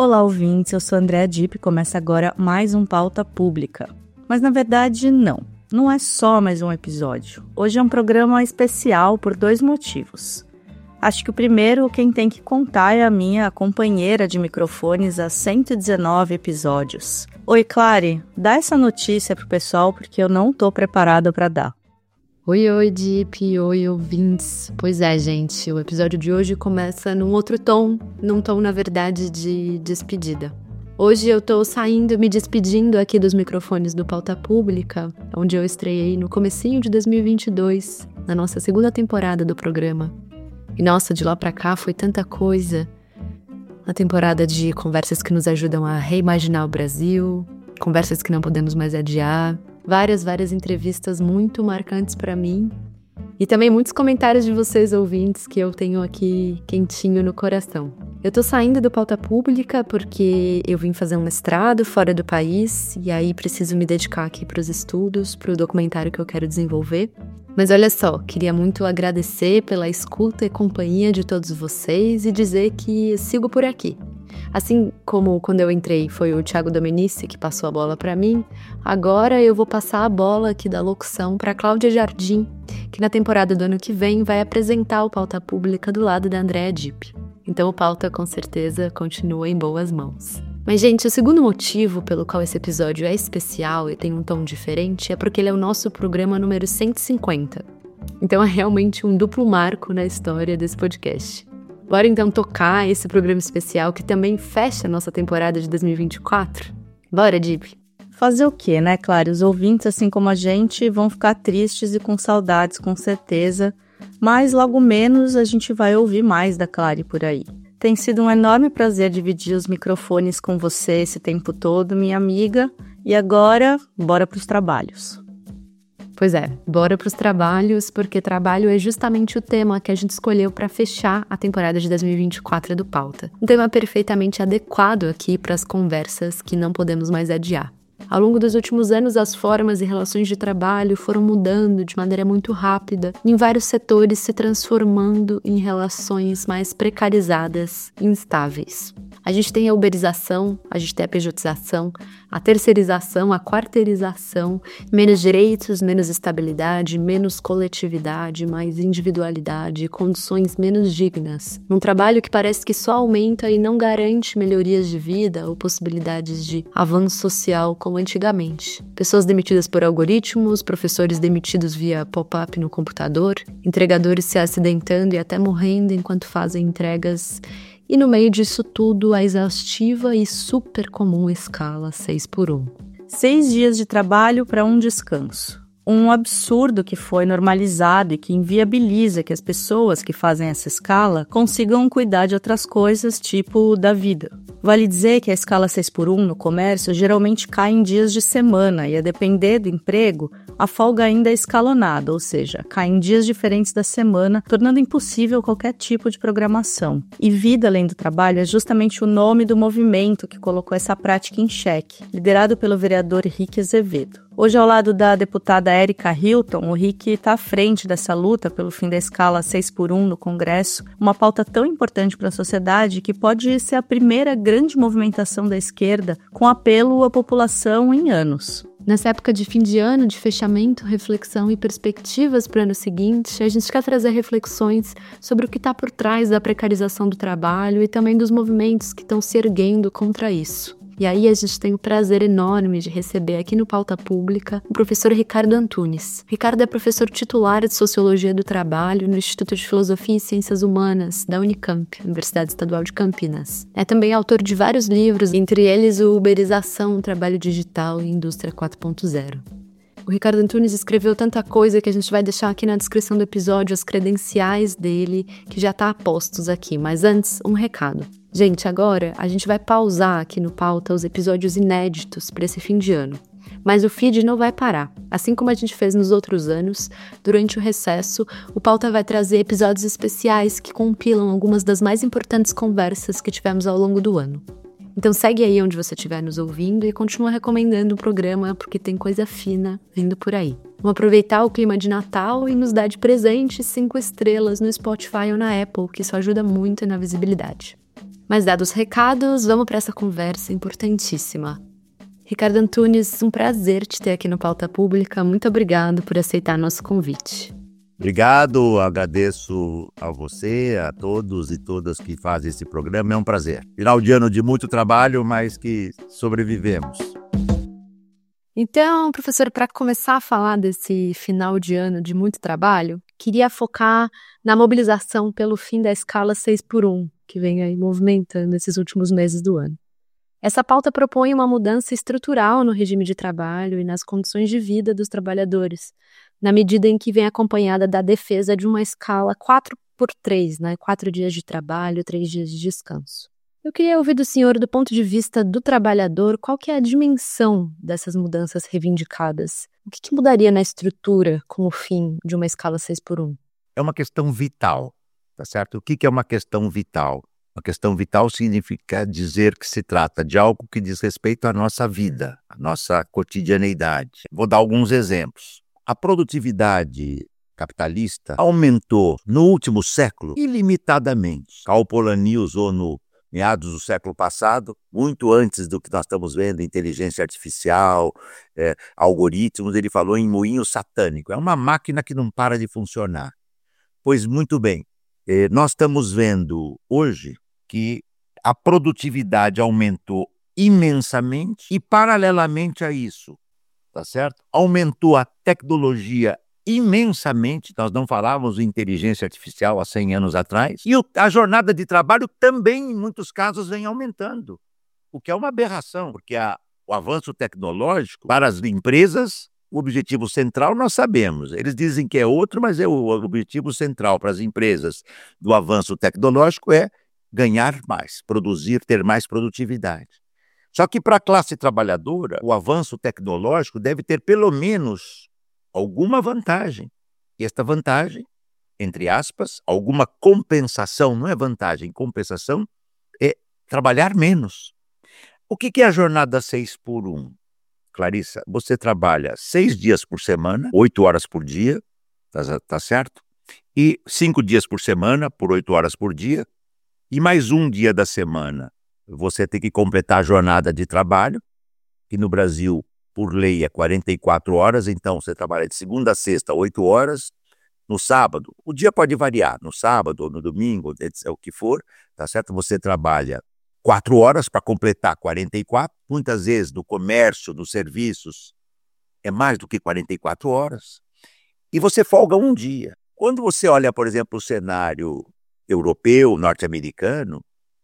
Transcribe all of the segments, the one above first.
Olá, ouvintes, eu sou Andréa Dipp e começa agora mais um Pauta Pública. Mas na verdade não é só mais um episódio. Hoje é um programa especial por 2 motivos. Acho que o primeiro, quem tem que contar é a minha companheira de microfones há 119 episódios. Oi, Clary, dá essa notícia pro pessoal porque eu não tô preparada para dar. Oi, Dipp, oi, ouvintes. Pois é, gente, o episódio de hoje começa num outro tom, num tom, na verdade, de despedida. Hoje eu tô me despedindo aqui dos microfones do Pauta Pública, onde eu estreiei no comecinho de 2022, na nossa segunda temporada do programa. E nossa, de lá pra cá foi tanta coisa. Uma temporada de conversas que nos ajudam a reimaginar o Brasil, conversas que não podemos mais adiar, várias entrevistas muito marcantes pra mim e também muitos comentários de vocês, ouvintes, que eu tenho aqui quentinho no coração. Eu tô saindo do Pauta Pública porque eu vim fazer um mestrado fora do país e aí preciso me dedicar aqui pros estudos, pro documentário que eu quero desenvolver. Mas olha só, queria muito agradecer pela escuta e companhia de todos vocês e dizer que sigo por aqui. Assim como quando eu entrei foi o Thiago Domenici que passou a bola para mim, agora eu vou passar a bola aqui da locução para Cláudia Jardim, que na temporada do ano que vem vai apresentar o Pauta Pública do lado da Andréa Dipp. Então o Pauta com certeza continua em boas mãos. Mas, gente, o segundo motivo pelo qual esse episódio é especial e tem um tom diferente é porque ele é o nosso programa número 150. Então é realmente um duplo marco na história desse podcast. Bora então tocar esse programa especial que também fecha a nossa temporada de 2024? Bora, Dipp! Fazer o quê, né, Clary? Os ouvintes, assim como a gente, vão ficar tristes e com saudades, com certeza. Mas logo menos a gente vai ouvir mais da Clary por aí. Tem sido um enorme prazer dividir os microfones com você esse tempo todo, minha amiga. E agora, bora pros trabalhos. Pois é, bora pros trabalhos, porque trabalho é justamente o tema que a gente escolheu para fechar a temporada de 2024 do Pauta. Um tema perfeitamente adequado aqui para as conversas que não podemos mais adiar. Ao longo dos últimos anos, as formas e relações de trabalho foram mudando de maneira muito rápida, em vários setores se transformando em relações mais precarizadas e instáveis. A gente tem a uberização, a gente tem a pejotização, a terceirização, a quarteirização, menos direitos, menos estabilidade, menos coletividade, mais individualidade, condições menos dignas. Um trabalho que parece que só aumenta e não garante melhorias de vida ou possibilidades de avanço social como antigamente. Pessoas demitidas por algoritmos, professores demitidos via pop-up no computador, entregadores se acidentando e até morrendo enquanto fazem entregas. E no meio disso tudo, a exaustiva e super comum escala 6x1. 6 dias de trabalho para um descanso. Um absurdo que foi normalizado e que inviabiliza que as pessoas que fazem essa escala consigam cuidar de outras coisas, tipo da vida. Vale dizer que a escala 6x1 no comércio geralmente cai em dias de semana e, a depender do emprego, a folga ainda é escalonada, ou seja, cai em dias diferentes da semana, tornando impossível qualquer tipo de programação. E vida além do trabalho é justamente o nome do movimento que colocou essa prática em xeque, liderado pelo vereador Rick Azevedo. Hoje, ao lado da deputada Erika Hilton, o Rick está à frente dessa luta pelo fim da escala 6x1 no Congresso, uma pauta tão importante para a sociedade que pode ser a primeira grande movimentação da esquerda com apelo à população em anos. Nessa época de fim de ano, de fechamento, reflexão e perspectivas para o ano seguinte, a gente quer trazer reflexões sobre o que está por trás da precarização do trabalho e também dos movimentos que estão se erguendo contra isso. E aí a gente tem o prazer enorme de receber aqui no Pauta Pública o professor Ricardo Antunes. Ricardo é professor titular de Sociologia do Trabalho no Instituto de Filosofia e Ciências Humanas da Unicamp, Universidade Estadual de Campinas. É também autor de vários livros, entre eles o Uberização, Trabalho Digital e Indústria 4.0. O Ricardo Antunes escreveu tanta coisa que a gente vai deixar aqui na descrição do episódio as credenciais dele, que já tá a postos aqui. Mas antes, um recado. Gente, agora a gente vai pausar aqui no Pauta os episódios inéditos para esse fim de ano. Mas o feed não vai parar. Assim como a gente fez nos outros anos, durante o recesso, o Pauta vai trazer episódios especiais que compilam algumas das mais importantes conversas que tivemos ao longo do ano. Então segue aí onde você estiver nos ouvindo e continua recomendando o programa, porque tem coisa fina vindo por aí. Vamos aproveitar o clima de Natal e nos dar de presente 5 estrelas no Spotify ou na Apple, que isso ajuda muito na visibilidade. Mas dados os recados, vamos para essa conversa importantíssima. Ricardo Antunes, um prazer te ter aqui no Pauta Pública. Muito obrigado por aceitar nosso convite. Obrigado, agradeço a você, a todos e todas que fazem esse programa. É um prazer. Final de ano de muito trabalho, mas que sobrevivemos. Então, professor, para começar a falar desse final de ano de muito trabalho, queria focar na mobilização pelo fim da escala 6x1, que vem aí movimentando esses últimos meses do ano. Essa pauta propõe uma mudança estrutural no regime de trabalho e nas condições de vida dos trabalhadores, na medida em que vem acompanhada da defesa de uma escala 4x3, né? 4 dias de trabalho, 3 dias de descanso. Eu queria ouvir do senhor, do ponto de vista do trabalhador, qual que é a dimensão dessas mudanças reivindicadas? O que mudaria na estrutura com o fim de uma escala 6x1? É uma questão vital, tá certo? O que é uma questão vital? Uma questão vital significa dizer que se trata de algo que diz respeito à nossa vida, à nossa cotidianeidade. Vou dar alguns exemplos. A produtividade capitalista aumentou no último século ilimitadamente. Karl Polanyi usou no meados do século passado, muito antes do que nós estamos vendo, inteligência artificial, algoritmos, ele falou em moinho satânico. É uma máquina que não para de funcionar. Pois muito bem, nós estamos vendo hoje que a produtividade aumentou imensamente e, paralelamente a isso, tá certo? Aumentou a tecnologia imensamente, nós não falávamos de inteligência artificial há 100 anos atrás, e a jornada de trabalho também, em muitos casos, vem aumentando, o que é uma aberração, porque o avanço tecnológico, para as empresas, o objetivo central nós sabemos, eles dizem que é outro, mas o objetivo central para as empresas do avanço tecnológico é ganhar mais, produzir, ter mais produtividade. Só que para a classe trabalhadora, o avanço tecnológico deve ter pelo menos alguma vantagem. E esta vantagem, entre aspas, alguma compensação, não é vantagem, compensação, é trabalhar menos. O que é a jornada 6x1? Clarissa, você trabalha 6 dias por semana, 8 horas por dia, tá certo? E 5 dias por semana, por 8 horas por dia, e mais um dia da semana você tem que completar a jornada de trabalho, que no Brasil, por lei, é 44 horas, então você trabalha de segunda a sexta, 8 horas, no sábado, o dia pode variar, no sábado ou no domingo, o que for, tá certo? Você trabalha 4 horas para completar 44, muitas vezes no comércio, nos serviços, é mais do que 44 horas, e você folga um dia. Quando você olha, por exemplo, o cenário europeu, norte-americano,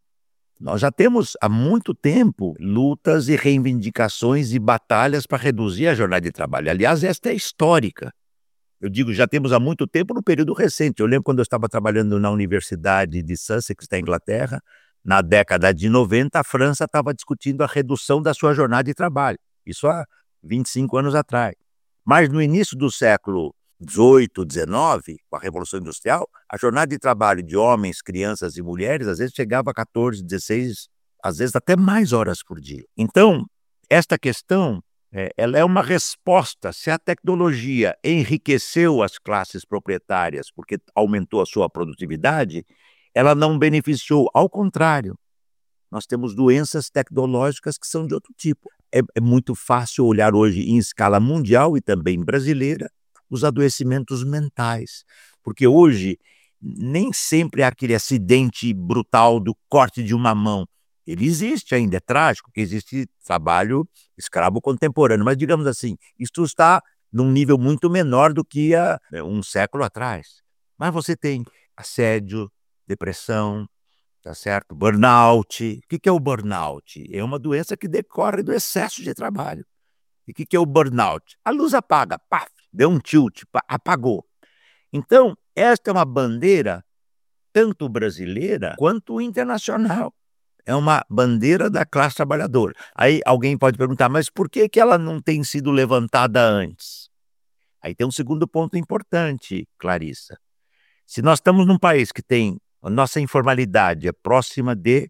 nós já temos há muito tempo lutas e reivindicações e batalhas para reduzir a jornada de trabalho. Aliás, esta é histórica. Eu digo, já temos há muito tempo no período recente. Eu lembro quando eu estava trabalhando na Universidade de Sussex, da Inglaterra, na década de 90, a França estava discutindo a redução da sua jornada de trabalho. Isso há 25 anos atrás. Mas no início do século 18, 19, com a Revolução Industrial, a jornada de trabalho de homens, crianças e mulheres, às vezes chegava a 14, 16, às vezes até mais horas por dia. Então, esta questão, ela é uma resposta. Se a tecnologia enriqueceu as classes proprietárias porque aumentou a sua produtividade, ela não beneficiou. Ao contrário, nós temos doenças tecnológicas que são de outro tipo. É muito fácil olhar hoje em escala mundial e também brasileira os adoecimentos mentais, porque hoje nem sempre é aquele acidente brutal do corte de uma mão. Ele existe ainda, é trágico, porque existe trabalho escravo contemporâneo, mas digamos assim, isto está num nível muito menor do que há um século atrás. Mas você tem assédio, depressão, tá certo? Burnout. O que é o burnout? É uma doença que decorre do excesso de trabalho. E o que é o burnout? A luz apaga, paf, deu um tilt, apagou. Então, esta é uma bandeira tanto brasileira quanto internacional. É uma bandeira da classe trabalhadora. Aí alguém pode perguntar, mas por que ela não tem sido levantada antes? Aí tem um segundo ponto importante, Clarissa. Se nós estamos num país que tem a nossa informalidade é próxima de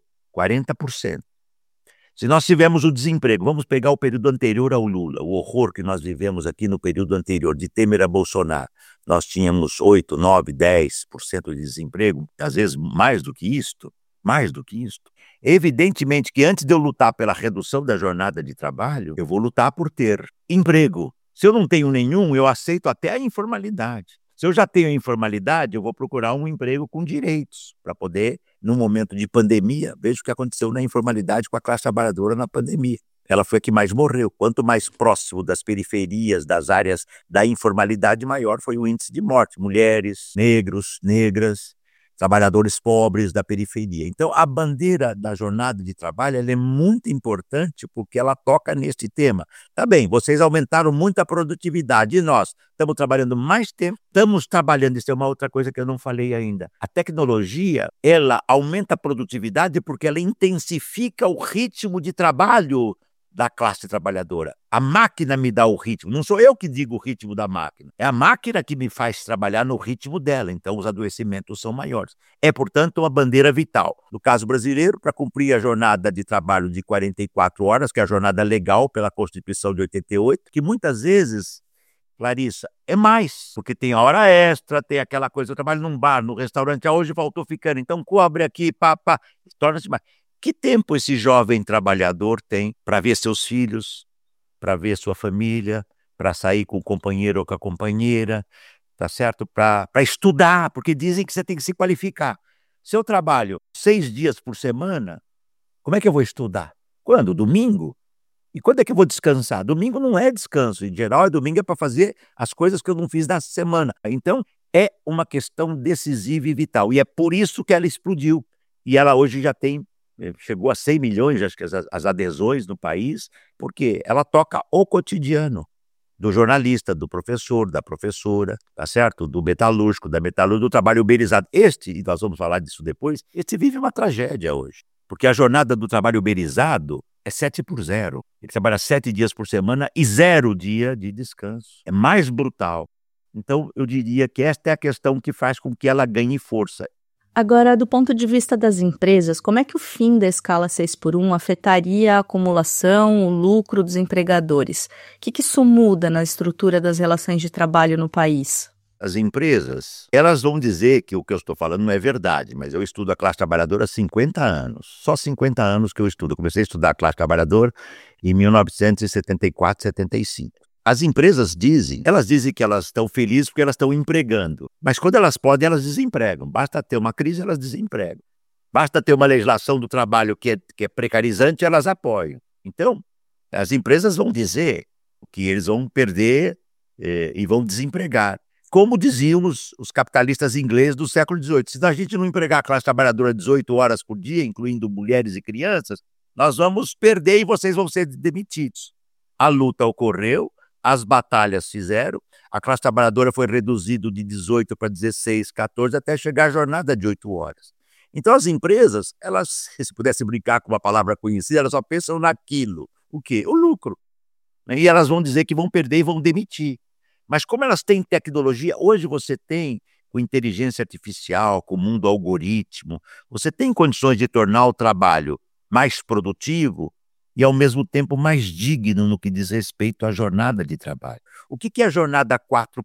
40%. Se nós tivermos o desemprego, vamos pegar o período anterior ao Lula, o horror que nós vivemos aqui no período anterior, de Temer a Bolsonaro, nós tínhamos 8, 9, 10% de desemprego, às vezes mais do que isto. mais do que isso. Evidentemente que antes de eu lutar pela redução da jornada de trabalho, eu vou lutar por ter emprego. Se eu não tenho nenhum, eu aceito até a informalidade. Se eu já tenho informalidade, eu vou procurar um emprego com direitos, para poder, num momento de pandemia, veja o que aconteceu na informalidade com a classe trabalhadora na pandemia. Ela foi a que mais morreu. Quanto mais próximo das periferias, das áreas da informalidade, maior foi o índice de morte. Mulheres, negros, negras, trabalhadores pobres da periferia. Então, a bandeira da jornada de trabalho ela é muito importante porque ela toca neste tema. Tá bem, vocês aumentaram muito a produtividade e nós estamos trabalhando mais tempo, estamos trabalhando, isso é uma outra coisa que eu não falei ainda. A tecnologia, ela aumenta a produtividade porque ela intensifica o ritmo de trabalho da classe trabalhadora. A máquina me dá o ritmo, não sou eu que digo o ritmo da máquina, é a máquina que me faz trabalhar no ritmo dela, então os adoecimentos são maiores. É, portanto, uma bandeira vital. No caso brasileiro, para cumprir a jornada de trabalho de 44 horas, que é a jornada legal pela Constituição de 88, que muitas vezes, Clarissa, é mais, porque tem a hora extra, tem aquela coisa, eu trabalho num bar, no restaurante, hoje faltou ficando, então cobre aqui, torna-se mais. Que tempo esse jovem trabalhador tem para ver seus filhos, para ver sua família, para sair com o companheiro ou com a companheira, tá certo? Para estudar, porque dizem que você tem que se qualificar. Se eu trabalho 6 dias por semana, como é que eu vou estudar? Quando? Domingo? E quando é que eu vou descansar? Domingo não é descanso, em geral, domingo é para fazer as coisas que eu não fiz na semana. Então, é uma questão decisiva e vital. E é por isso que ela explodiu. E ela hoje já chegou a 100 milhões, acho que as adesões no país, porque ela toca o cotidiano do jornalista, do professor, da professora, tá certo? Do metalúrgico, da metalúrgica, do trabalho uberizado. E nós vamos falar disso depois, vive uma tragédia hoje, porque a jornada do trabalho uberizado é 7x0. Ele trabalha 7 dias por semana e 0 dia de descanso. É mais brutal. Então, eu diria que esta é a questão que faz com que ela ganhe força. Agora, do ponto de vista das empresas, como é que o fim da escala 6x1 afetaria a acumulação, o lucro dos empregadores? O que isso muda na estrutura das relações de trabalho no país? As empresas, elas vão dizer que o que eu estou falando não é verdade, mas eu estudo a classe trabalhadora há 50 anos. Só 50 anos que eu estudo. Eu comecei a estudar a classe trabalhadora em 1974, 75. As empresas elas dizem que elas estão felizes porque elas estão empregando. Mas quando elas podem, elas desempregam. Basta ter uma crise, elas desempregam. Basta ter uma legislação do trabalho que é precarizante, elas apoiam. Então, as empresas vão dizer que eles vão perder e vão desempregar. Como diziam os capitalistas ingleses do século XVIII. Se a gente não empregar a classe trabalhadora 18 horas por dia, incluindo mulheres e crianças, nós vamos perder e vocês vão ser demitidos. A luta ocorreu. As batalhas fizeram, a classe trabalhadora foi reduzida de 18 para 16, 14, até chegar à jornada de 8 horas. Então as empresas, elas, se pudesse brincar com uma palavra conhecida, elas só pensam naquilo. O quê? O lucro. E elas vão dizer que vão perder e vão demitir. Mas como elas têm tecnologia, hoje você tem, com inteligência artificial, com o mundo algoritmo, você tem condições de tornar o trabalho mais produtivo, e, ao mesmo tempo, mais digno no que diz respeito à jornada de trabalho. O que é a jornada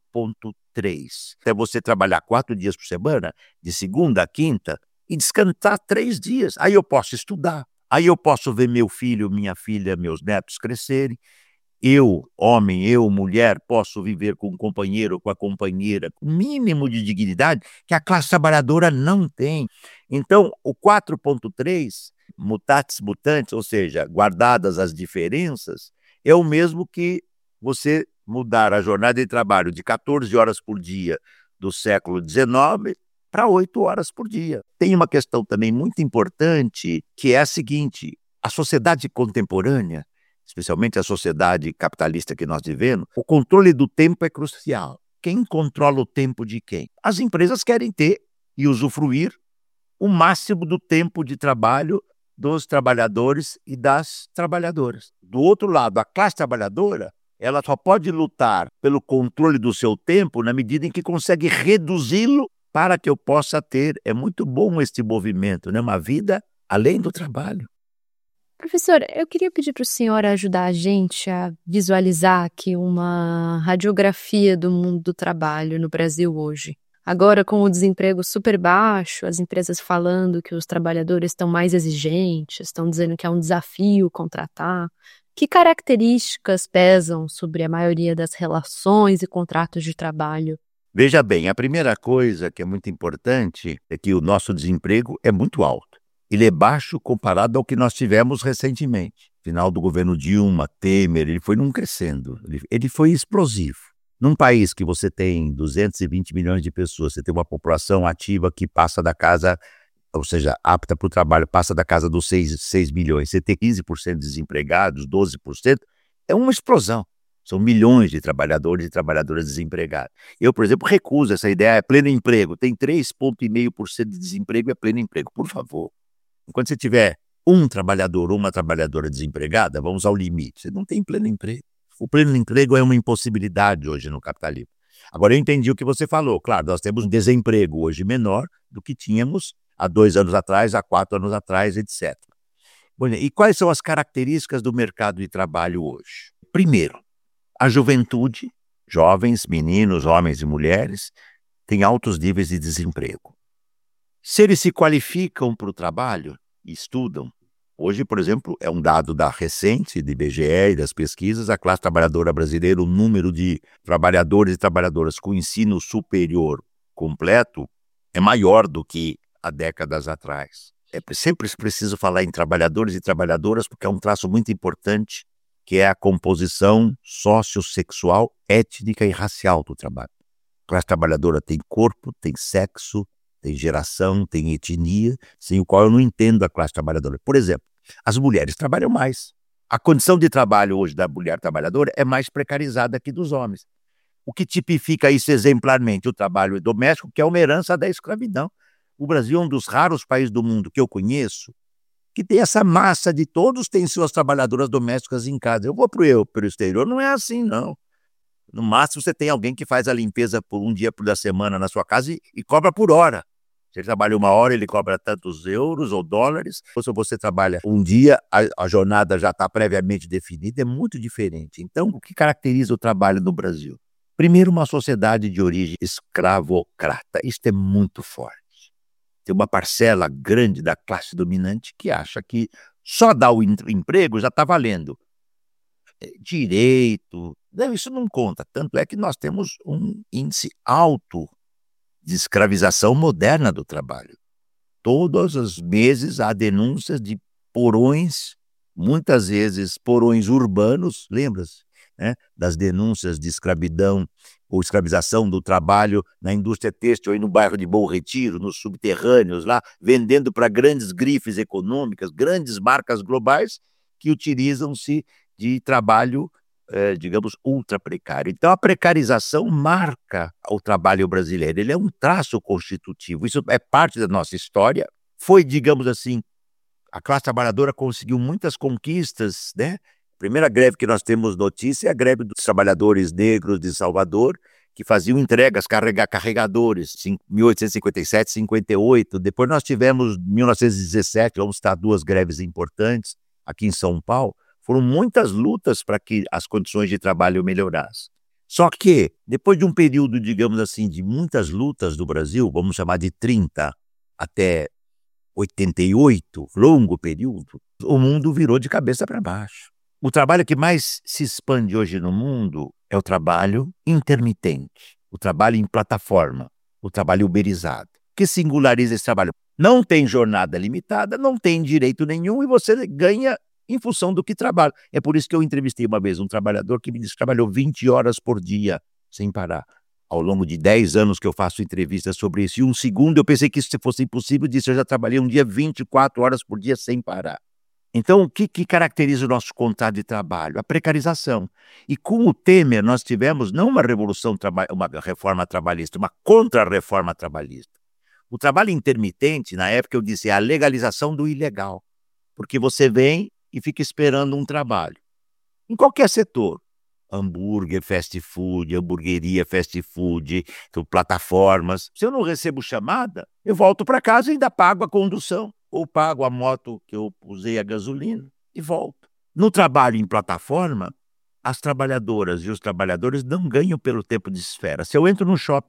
4.3? É você trabalhar 4 dias por semana, de segunda a quinta, e descansar 3 dias. Aí eu posso estudar, aí eu posso ver meu filho, minha filha, meus netos crescerem. Eu, homem, eu, mulher, posso viver com o companheiro, com a companheira, com o mínimo de dignidade que a classe trabalhadora não tem. Então, o 4.3, mutatis mutandis, ou seja, guardadas as diferenças, é o mesmo que você mudar a jornada de trabalho de 14 horas por dia do século XIX para 8 horas por dia. Tem uma questão também muito importante, que é a seguinte: a sociedade contemporânea, especialmente a sociedade capitalista que nós vivemos, o controle do tempo é crucial. Quem controla o tempo de quem? As empresas querem ter e usufruir o máximo do tempo de trabalho dos trabalhadores e das trabalhadoras. Do outro lado, a classe trabalhadora, ela só pode lutar pelo controle do seu tempo na medida em que consegue reduzi-lo para que eu possa ter. É muito bom este movimento, né? Uma vida além do trabalho. Professor, eu queria pedir para o senhor ajudar a gente a visualizar aqui uma radiografia do mundo do trabalho no Brasil hoje. Agora, com o desemprego super baixo, as empresas falando que os trabalhadores estão mais exigentes, estão dizendo que é um desafio contratar. Que características pesam sobre a maioria das relações e contratos de trabalho? Veja bem, a primeira coisa que é muito importante é que o nosso desemprego é muito alto. Ele é baixo comparado ao que nós tivemos recentemente. Final do governo Dilma, Temer, ele foi num crescendo, ele foi explosivo. Num país que você tem 220 milhões de pessoas, você tem uma população ativa que passa da casa, ou seja, apta para o trabalho, passa da casa dos 6 milhões, você tem 15% de desempregados, 12%, é uma explosão. São milhões de trabalhadores e trabalhadoras desempregados. Eu, por exemplo, recuso essa ideia, é pleno emprego. Tem 3,5% de desemprego, é pleno emprego. Por favor, enquanto você tiver um trabalhador ou uma trabalhadora desempregada, vamos ao limite. Você não tem pleno emprego. O pleno emprego é uma impossibilidade hoje no capitalismo. Agora, eu entendi o que você falou. Claro, nós temos um desemprego hoje menor do que tínhamos há 2 anos atrás, há 4 anos atrás, etc. Bom, e quais são as características do mercado de trabalho hoje? Primeiro, a juventude, jovens, meninos, homens e mulheres, têm altos níveis de desemprego. Se eles se qualificam para o trabalho e estudam, hoje, por exemplo, é um dado recente, do IBGE e das pesquisas, a classe trabalhadora brasileira, o número de trabalhadores e trabalhadoras com ensino superior completo é maior do que há décadas atrás. É sempre preciso falar em trabalhadores e trabalhadoras porque é um traço muito importante, que é a composição sociossexual, étnica e racial do trabalho. A classe trabalhadora tem corpo, tem sexo, tem geração, tem etnia, sem o qual eu não entendo a classe trabalhadora. Por exemplo, as mulheres trabalham mais. A condição de trabalho hoje da mulher trabalhadora é mais precarizada que dos homens. O que tipifica isso exemplarmente? O trabalho doméstico, que é uma herança da escravidão. O Brasil é um dos raros países do mundo que eu conheço que tem essa massa de todos têm suas trabalhadoras domésticas em casa. Eu vou para o exterior, não é assim, não. No máximo, você tem alguém que faz a limpeza por um dia da semana na sua casa e cobra por hora. Se ele trabalha 1 hora, ele cobra tantos euros ou dólares. Ou se você trabalha um dia, a jornada já está previamente definida, é muito diferente. Então, o que caracteriza o trabalho no Brasil? Primeiro, uma sociedade de origem escravocrata. Isso é muito forte. Tem uma parcela grande da classe dominante que acha que só dar o emprego já está valendo. Direito, isso não conta. Tanto é que nós temos um índice alto de escravização moderna do trabalho. Todos os meses há denúncias de porões, muitas vezes porões urbanos, lembra-se? Das denúncias de escravidão ou escravização do trabalho na indústria têxtil aí no bairro de Bom Retiro, nos subterrâneos lá, vendendo para grandes grifes econômicas, grandes marcas globais que utilizam-se de trabalho, digamos, ultra precário. Então a precarização marca o trabalho brasileiro, ele é um traço constitutivo, isso é parte da nossa história, foi, digamos assim, a classe trabalhadora conseguiu muitas conquistas, né? A primeira greve que nós temos notícia é a greve dos trabalhadores negros de Salvador, que faziam entregas, carregadores, em 1857, 58. Depois nós tivemos, em 1917, vamos citar 2 greves importantes aqui em São Paulo. Foram muitas lutas para que as condições de trabalho melhorassem. Só que, depois de um período, digamos assim, de muitas lutas do Brasil, vamos chamar de 30 até 88, longo período, o mundo virou de cabeça para baixo. O trabalho que mais se expande hoje no mundo é o trabalho intermitente, o trabalho em plataforma, o trabalho uberizado. O que singulariza esse trabalho? Não tem jornada limitada, não tem direito nenhum e você ganha em função do que trabalha. É por isso que eu entrevistei uma vez um trabalhador que me disse que trabalhou 20 horas por dia, sem parar. Ao longo de 10 anos que eu faço entrevistas sobre isso, e um segundo eu pensei que isso fosse impossível, disse eu já trabalhei um dia 24 horas por dia sem parar. Então, o que caracteriza o nosso contrato de trabalho? A precarização. E com o Temer nós tivemos não uma uma reforma trabalhista, uma contra-reforma trabalhista. O trabalho intermitente, na época eu disse, é a legalização do ilegal. Porque você vem e fica esperando um trabalho. Em qualquer setor. Hambúrguer, fast food, hamburgueria, fast food, plataformas. Se eu não recebo chamada, eu volto para casa e ainda pago a condução. Ou pago a moto que eu usei a gasolina e volto. No trabalho em plataforma, as trabalhadoras e os trabalhadores não ganham pelo tempo de espera. Se eu entro no shopping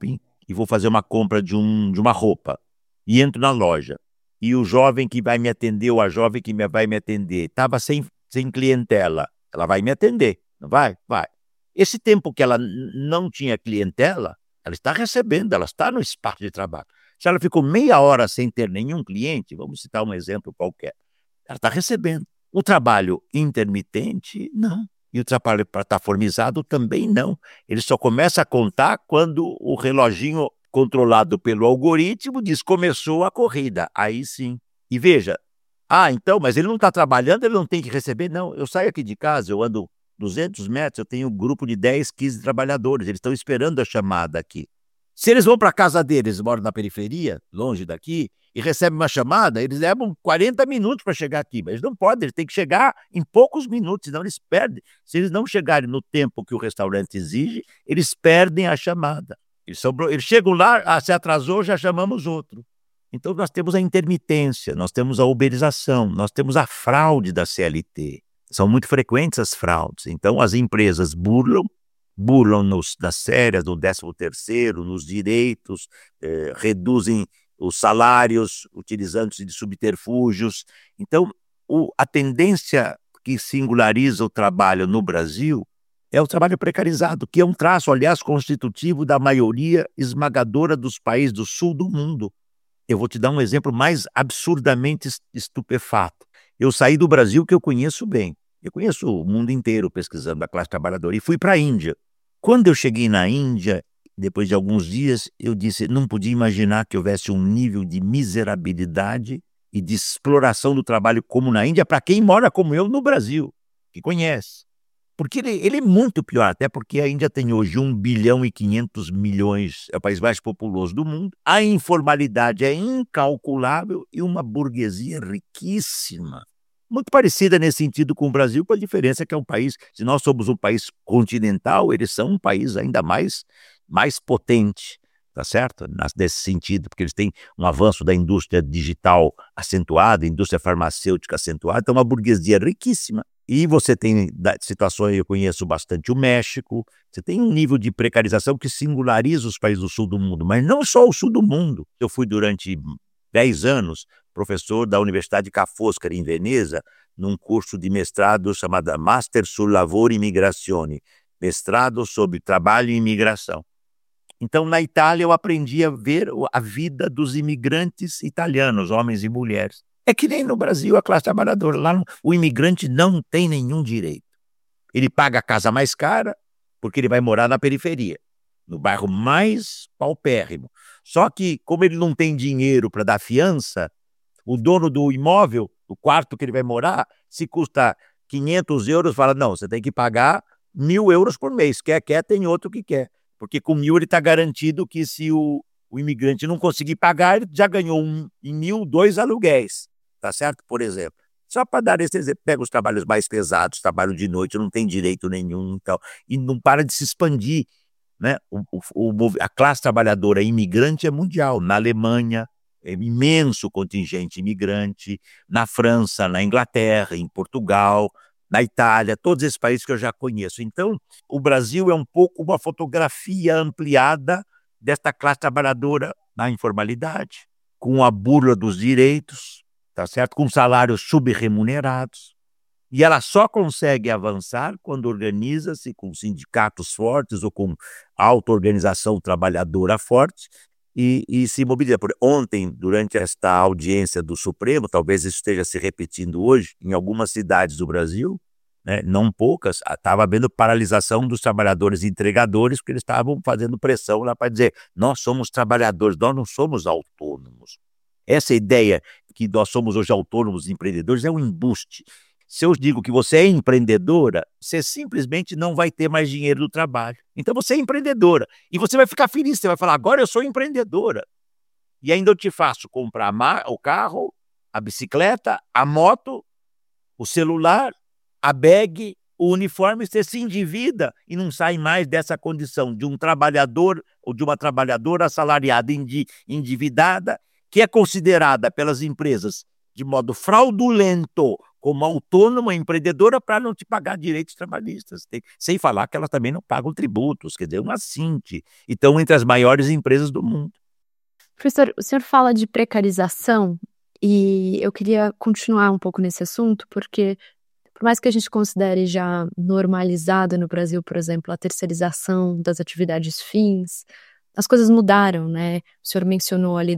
e vou fazer uma compra de uma roupa e entro na loja e o jovem que vai me atender ou a jovem que vai me atender estava sem clientela, ela vai me atender, não vai? Vai. Esse tempo que ela não tinha clientela, ela está recebendo, ela está no espaço de trabalho. Se ela ficou meia hora sem ter nenhum cliente, vamos citar um exemplo qualquer, ela está recebendo. O trabalho intermitente, não. E o trabalho plataformizado também não. Ele só começa a contar quando o reloginho controlado pelo algoritmo diz começou a corrida. Aí sim. E veja, então, mas ele não está trabalhando, ele não tem que receber? Não, eu saio aqui de casa, eu ando 200 metros, eu tenho um grupo de 10, 15 trabalhadores, eles estão esperando a chamada aqui. Se eles vão para a casa deles, moram na periferia, longe daqui, e recebem uma chamada, eles levam 40 minutos para chegar aqui, mas eles não podem, eles têm que chegar em poucos minutos, senão eles perdem. Se eles não chegarem no tempo que o restaurante exige, eles perdem a chamada. Eles chegam lá, se atrasou, já chamamos outro. Então nós temos a intermitência, nós temos a uberização, nós temos a fraude da CLT. São muito frequentes as fraudes. Então as empresas burlam das férias, no 13º, nos direitos, reduzem os salários, utilizando-se de subterfúgios. Então, a tendência que singulariza o trabalho no Brasil é o trabalho precarizado, que é um traço, aliás, constitutivo da maioria esmagadora dos países do sul do mundo. Eu vou te dar um exemplo mais absurdamente estupefato. Eu saí do Brasil, que eu conheço bem. Eu conheço o mundo inteiro pesquisando a classe trabalhadora e fui para a Índia. Quando eu cheguei na Índia, depois de alguns dias, eu disse, não podia imaginar que houvesse um nível de miserabilidade e de exploração do trabalho como na Índia para quem mora como eu no Brasil, que conhece. Porque ele é muito pior, até porque a Índia tem hoje 1 bilhão e 500 milhões, é o país mais populoso do mundo, a informalidade é incalculável e uma burguesia riquíssima. Muito parecida nesse sentido com o Brasil, com a diferença que é um país, se nós somos um país continental, eles são um país ainda mais potente, tá certo? Nesse sentido, porque eles têm um avanço da indústria digital acentuada, indústria farmacêutica acentuada, então uma burguesia riquíssima. E você tem situações, eu conheço bastante o México, você tem um nível de precarização que singulariza os países do sul do mundo, mas não só o sul do mundo. Eu fui durante 10 anos professor da Universidade Ca' Foscari, em Veneza, num curso de mestrado chamado Master sul Lavoro e Migrazioni, mestrado sobre trabalho e imigração. Então, na Itália, eu aprendi a ver a vida dos imigrantes italianos, homens e mulheres. É que nem no Brasil a classe trabalhadora. Lá o imigrante não tem nenhum direito. Ele paga a casa mais cara porque ele vai morar na periferia, no bairro mais paupérrimo. Só que, como ele não tem dinheiro para dar fiança, o dono do imóvel, do quarto que ele vai morar, se custa 500 euros, fala, não, você tem que pagar 1.000 euros por mês. Quer, tem outro que quer. Porque com 1.000 ele está garantido que se o imigrante não conseguir pagar, ele já ganhou em 1.000, 2 aluguéis, tá certo? Por exemplo. Só para dar esse exemplo, pega os trabalhos mais pesados, trabalho de noite, não tem direito nenhum, e não para de se expandir, né? A classe trabalhadora imigrante é mundial. Na Alemanha, é imenso contingente imigrante, na França, na Inglaterra, em Portugal, na Itália, todos esses países que eu já conheço. Então, o Brasil é um pouco uma fotografia ampliada desta classe trabalhadora na informalidade, com a burla dos direitos, tá certo? Com salários subremunerados. E ela só consegue avançar quando organiza-se com sindicatos fortes ou com auto-organização trabalhadora forte e se mobiliza. Ontem, durante esta audiência do Supremo, talvez isso esteja se repetindo hoje, em algumas cidades do Brasil, né, não poucas, estava havendo paralisação dos trabalhadores entregadores, porque eles estavam fazendo pressão lá para dizer, nós somos trabalhadores, nós não somos autônomos. Essa ideia que nós somos hoje autônomos e empreendedores é um embuste. Se eu digo que você é empreendedora, você simplesmente não vai ter mais dinheiro do trabalho. Então você é empreendedora. E você vai ficar feliz, você vai falar, agora eu sou empreendedora. E ainda eu te faço comprar o carro, a bicicleta, a moto, o celular, a bag, o uniforme, você se endivida e não sai mais dessa condição de um trabalhador ou de uma trabalhadora assalariada endividada, que é considerada pelas empresas de modo fraudulento como autônoma, empreendedora, para não te pagar direitos trabalhistas. Sem falar que elas também não pagam tributos, quer dizer, uma Cinti. E estão entre as maiores empresas do mundo. Professor, o senhor fala de precarização e eu queria continuar um pouco nesse assunto, porque por mais que a gente considere já normalizada no Brasil, por exemplo, a terceirização das atividades fins, as coisas mudaram, né? O senhor mencionou ali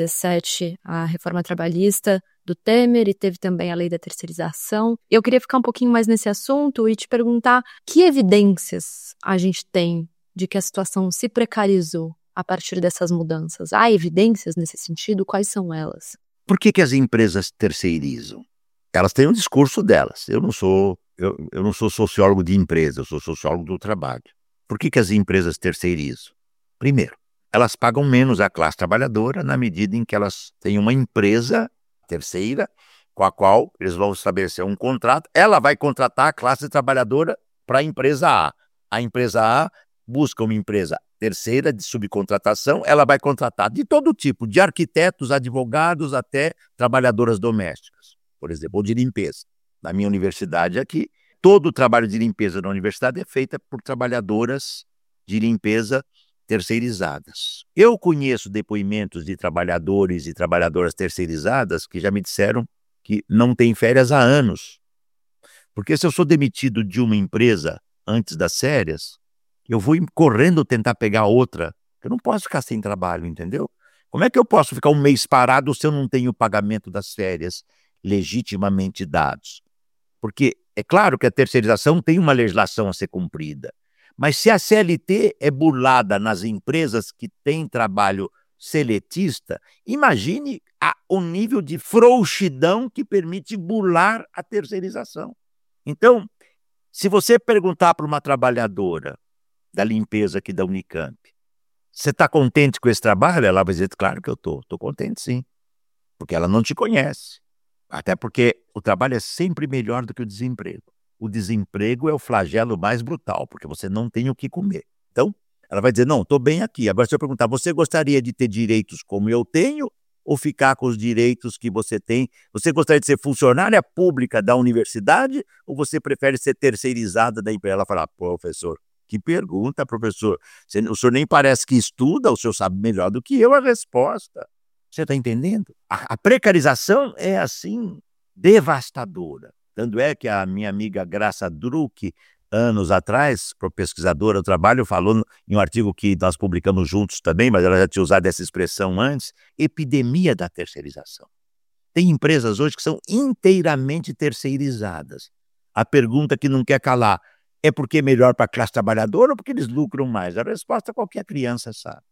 2017 a reforma trabalhista do Temer e teve também a lei da terceirização. Eu queria ficar um pouquinho mais nesse assunto e te perguntar que evidências a gente tem de que a situação se precarizou a partir dessas mudanças. Há evidências nesse sentido? Quais são elas? Por que as empresas terceirizam? Elas têm um discurso delas. Eu não sou sociólogo de empresa, eu sou sociólogo do trabalho. Por que as empresas terceirizam? Primeiro, elas pagam menos à classe trabalhadora na medida em que elas têm uma empresa terceira com a qual eles vão estabelecer um contrato. Ela vai contratar a classe trabalhadora para a empresa A. A empresa A busca uma empresa terceira de subcontratação, ela vai contratar de todo tipo, de arquitetos, advogados, até trabalhadoras domésticas, por exemplo, ou de limpeza. Na minha universidade aqui, todo o trabalho de limpeza na universidade é feito por trabalhadoras de limpeza terceirizadas. Eu conheço depoimentos de trabalhadores e trabalhadoras terceirizadas que já me disseram que não têm férias há anos. Porque se eu sou demitido de uma empresa antes das férias, eu vou correndo tentar pegar outra. Eu não posso ficar sem trabalho, entendeu? Como é que eu posso ficar um mês parado se eu não tenho o pagamento das férias legitimamente dados? Porque é claro que a terceirização tem uma legislação a ser cumprida. Mas se a CLT é burlada nas empresas que têm trabalho seletista, imagine o nível de frouxidão que permite burlar a terceirização. Então, se você perguntar para uma trabalhadora da limpeza aqui da Unicamp, você está contente com esse trabalho? Ela vai dizer, claro que eu estou contente sim, porque ela não te conhece. Até porque o trabalho é sempre melhor do que o desemprego. O desemprego é o flagelo mais brutal, porque você não tem o que comer. Então, ela vai dizer, não, estou bem aqui. Agora, se eu perguntar, você gostaria de ter direitos como eu tenho ou ficar com os direitos que você tem? Você gostaria de ser funcionária pública da universidade ou você prefere ser terceirizada da empresa? Ela fala, professor, que pergunta, professor. O senhor nem parece que estuda, o senhor sabe melhor do que eu a resposta. Você está entendendo? A precarização é, assim, devastadora. Tanto é que a minha amiga Graça Druck, anos atrás, pesquisadora do trabalho, falou em um artigo que nós publicamos juntos também, mas ela já tinha usado essa expressão antes, epidemia da terceirização. Tem empresas hoje que são inteiramente terceirizadas. A pergunta que não quer calar, é porque é melhor para a classe trabalhadora ou porque eles lucram mais? A resposta qualquer criança sabe.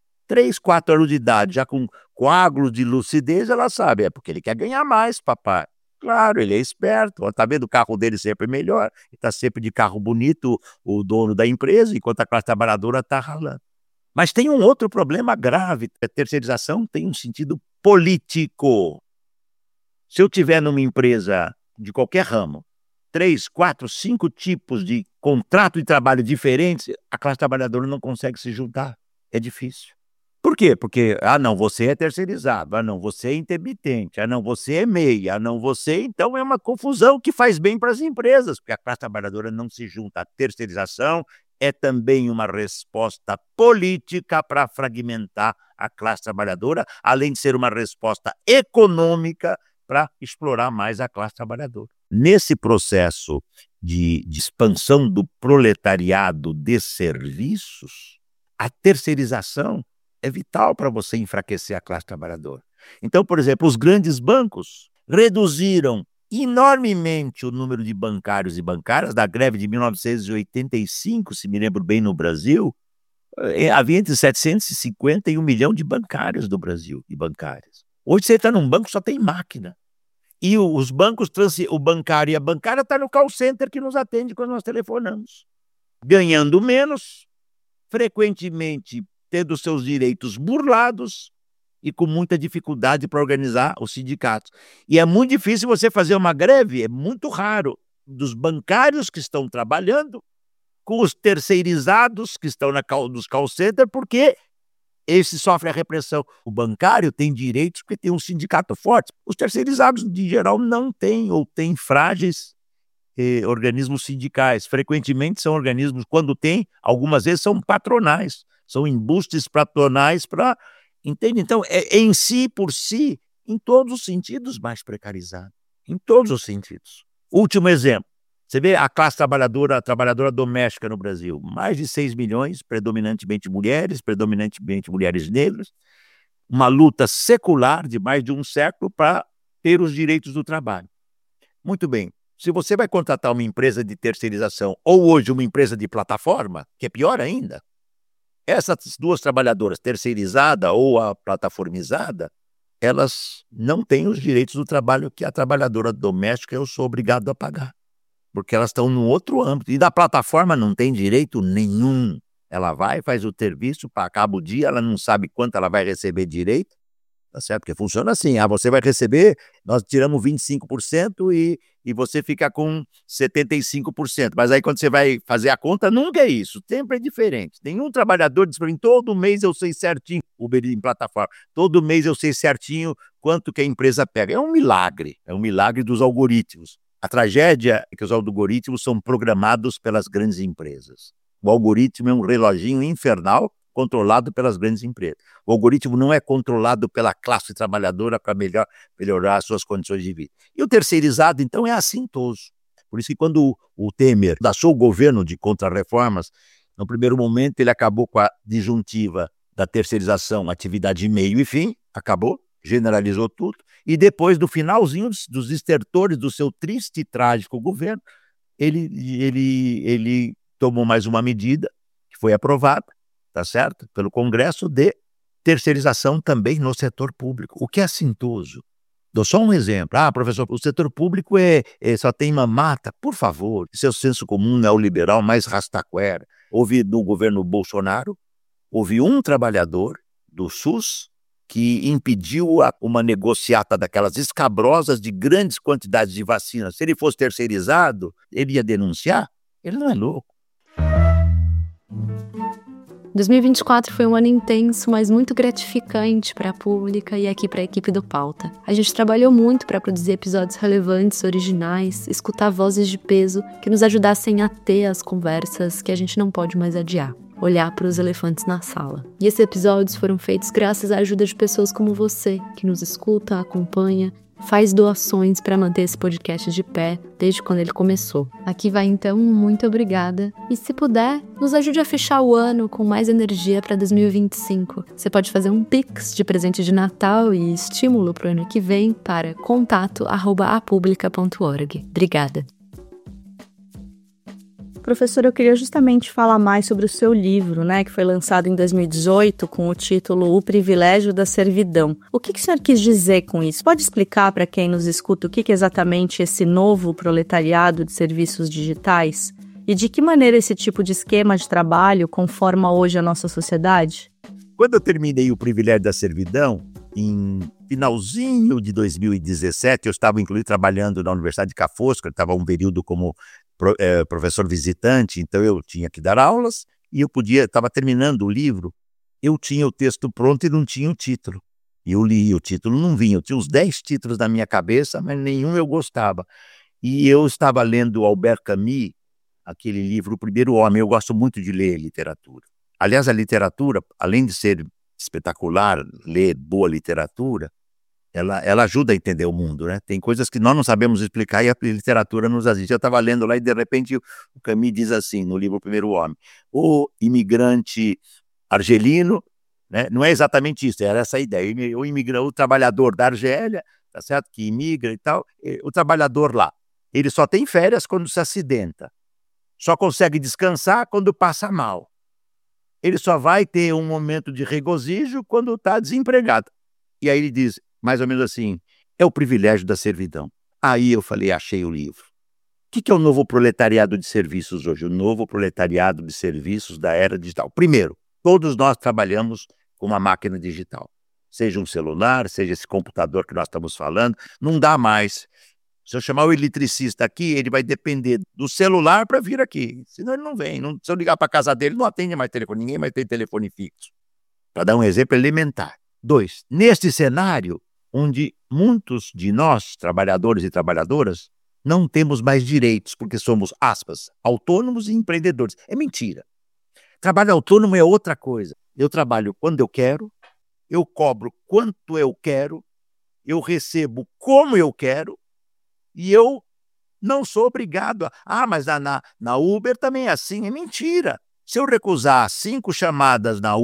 3, 4 anos de idade, já com coágulos de lucidez, ela sabe, é porque ele quer ganhar mais, papai. Claro, ele é esperto, está vendo o carro dele sempre melhor, está sempre de carro bonito o dono da empresa, enquanto a classe trabalhadora está ralando. Mas tem um outro problema grave, a terceirização tem um sentido político. Se eu tiver numa empresa de qualquer ramo, 3, 4, 5 tipos de contrato de trabalho diferentes, a classe trabalhadora não consegue se juntar, é difícil. Por quê? Porque, não, você é terceirizado, não, você é intermitente, não, você é MEI, não, você... Então é uma confusão que faz bem para as empresas, porque a classe trabalhadora não se junta. A terceirização é também uma resposta política para fragmentar a classe trabalhadora, além de ser uma resposta econômica para explorar mais a classe trabalhadora. Nesse processo de expansão do proletariado de serviços, a terceirização é vital para você enfraquecer a classe trabalhadora. Então, por exemplo, os grandes bancos reduziram enormemente o número de bancários e bancárias. Da greve de 1985, se me lembro bem, no Brasil, havia entre 750 e 1 milhão de bancários do Brasil e bancárias. Hoje você está num banco, só tem máquina. E os bancos, o bancário e a bancária está no call center que nos atende quando nós telefonamos. Ganhando menos, frequentemente tendo seus direitos burlados e com muita dificuldade para organizar os sindicatos. E é muito difícil você fazer uma greve, é muito raro, dos bancários que estão trabalhando com os terceirizados que estão nos call center, porque esse sofre a repressão. O bancário tem direitos porque tem um sindicato forte. Os terceirizados, de geral, não têm ou têm frágeis organismos sindicais. Frequentemente são organismos, quando tem, algumas vezes são patronais, são embustes patronais para... Entende? Então, é em si, por si, em todos os sentidos mais precarizado. Em todos os sentidos. Último exemplo. Você vê a classe trabalhadora, a trabalhadora doméstica no Brasil. Mais de 6 milhões, predominantemente mulheres negras. Uma luta secular de mais de um século para ter os direitos do trabalho. Muito bem. Se você vai contratar uma empresa de terceirização ou hoje uma empresa de plataforma, que é pior ainda, essas duas trabalhadoras, terceirizada ou a plataformizada, elas não têm os direitos do trabalho que a trabalhadora doméstica eu sou obrigado a pagar. Porque elas estão num outro âmbito. E da plataforma não tem direito nenhum. Ela vai, faz o serviço, acaba o dia, ela não sabe quanto ela vai receber direito. Tá certo? Porque funciona assim, você vai receber, nós tiramos 25% e você fica com 75%. Mas aí quando você vai fazer a conta, nunca é isso, sempre é diferente. Nenhum trabalhador diz para mim, todo mês eu sei certinho, Uber em plataforma, todo mês eu sei certinho quanto que a empresa pega. É um milagre dos algoritmos. A tragédia é que os algoritmos são programados pelas grandes empresas. O algoritmo é um reloginho infernal controlado pelas grandes empresas. O algoritmo não é controlado pela classe trabalhadora para melhorar as suas condições de vida. E o terceirizado, então, é assintoso. Por isso que quando o Temer lançou o governo de contrarreformas, no primeiro momento ele acabou com a disjuntiva da terceirização, atividade meio e fim, acabou, generalizou tudo, e depois, do finalzinho dos estertores do seu triste e trágico governo, ele tomou mais uma medida, que foi aprovada, tá certo? Pelo Congresso, de terceirização também no setor público, o que é assintoso. Dou só um exemplo. Professor, o setor público só tem mamata. Por favor, seu senso comum neoliberal mais rastaquera. Houve no governo Bolsonaro, houve um trabalhador do SUS que impediu uma negociata daquelas escabrosas de grandes quantidades de vacinas. Se ele fosse terceirizado, ele ia denunciar? Ele não é louco. 2024 foi um ano intenso, mas muito gratificante para a Pública e aqui para a equipe do Pauta. A gente trabalhou muito para produzir episódios relevantes, originais, escutar vozes de peso que nos ajudassem a ter as conversas que a gente não pode mais adiar. Olhar para os elefantes na sala. E esses episódios foram feitos graças à ajuda de pessoas como você, que nos escuta, acompanha, faz doações para manter esse podcast de pé desde quando ele começou. Aqui vai então, muito obrigada. E se puder, nos ajude a fechar o ano com mais energia para 2025. Você pode fazer um Pix de presente de Natal e estímulo para o ano que vem para contato@apublica.org. Obrigada. Professor, eu queria justamente falar mais sobre o seu livro, né, que foi lançado em 2018 com o título O Privilégio da Servidão. O que o senhor quis dizer com isso? Pode explicar para quem nos escuta o que é exatamente esse novo proletariado de serviços digitais? E de que maneira esse tipo de esquema de trabalho conforma hoje a nossa sociedade? Quando eu terminei o Privilégio da Servidão, em finalzinho de 2017, eu estava inclusive trabalhando na Universidade de Cafosca, eu estava um período como professor visitante, então eu tinha que dar aulas e estava terminando o livro, eu tinha o texto pronto e não tinha o título. E eu li, o título não vinha, eu tinha uns 10 títulos na minha cabeça, mas nenhum eu gostava. E eu estava lendo Albert Camus, aquele livro O Primeiro Homem. Eu gosto muito de ler literatura. Aliás, a literatura, além de ser espetacular, ler boa literatura, ela ajuda a entender o mundo, né? Tem coisas que nós não sabemos explicar e a literatura nos ajuda. Eu estava lendo lá e de repente o Camus diz assim, no livro O Primeiro Homem, o imigrante argelino, né? Não é exatamente isso, era essa a ideia, o trabalhador da Argélia, tá certo? Que imigra e tal, o trabalhador lá, ele só tem férias quando se acidenta, só consegue descansar quando passa mal, ele só vai ter um momento de regozijo quando está desempregado. E aí ele diz, mais ou menos assim, é o privilégio da servidão. Aí eu falei, achei o livro. O que é o novo proletariado de serviços hoje? O novo proletariado de serviços da era digital. Primeiro, todos nós trabalhamos com uma máquina digital. Seja um celular, seja esse computador que nós estamos falando, não dá mais. Se eu chamar o eletricista aqui, ele vai depender do celular para vir aqui. Senão ele não vem. Se eu ligar para a casa dele, não atende mais telefone. Ninguém mais tem telefone fixo. para dar um exemplo elementar. 2, neste cenário, onde muitos de nós, trabalhadores e trabalhadoras, não temos mais direitos, porque somos, aspas, autônomos e empreendedores. É mentira. Trabalho autônomo é outra coisa. Eu trabalho quando eu quero, eu cobro quanto eu quero, eu recebo como eu quero, e eu não sou obrigado mas na Uber também é assim. É mentira. Se eu recusar 5 chamadas na